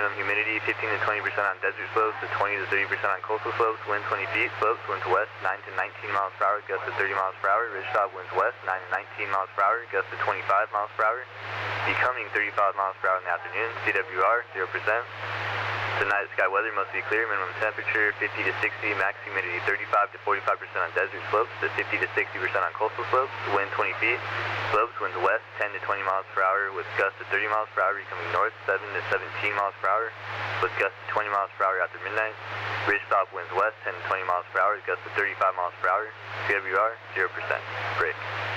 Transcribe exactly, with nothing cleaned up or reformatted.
minimum humidity fifteen to twenty percent on desert slopes to twenty to thirty percent on coastal slopes. Wind twenty feet. Slopes winds west nine to nineteen miles per hour, gusts to thirty miles per hour. Ridgetop winds west nine to nineteen miles per hour, gusts to twenty-five miles per hour. Becoming thirty-five miles per hour in the afternoon. C W R zero percent. Tonight, sky weather mostly clear. Minimum temperature fifty to sixty. Max humidity thirty-five to forty-five percent on desert slopes to fifty to sixty percent on coastal slopes. Wind twenty feet. Slopes winds west ten to twenty miles per hour with gusts to thirty miles per hour. Becoming north seven to seventeen miles per hour with gusts to twenty miles per hour after midnight. Ridgetop winds west ten to twenty miles per hour with gusts to thirty-five miles per hour. C W R zero percent. Break.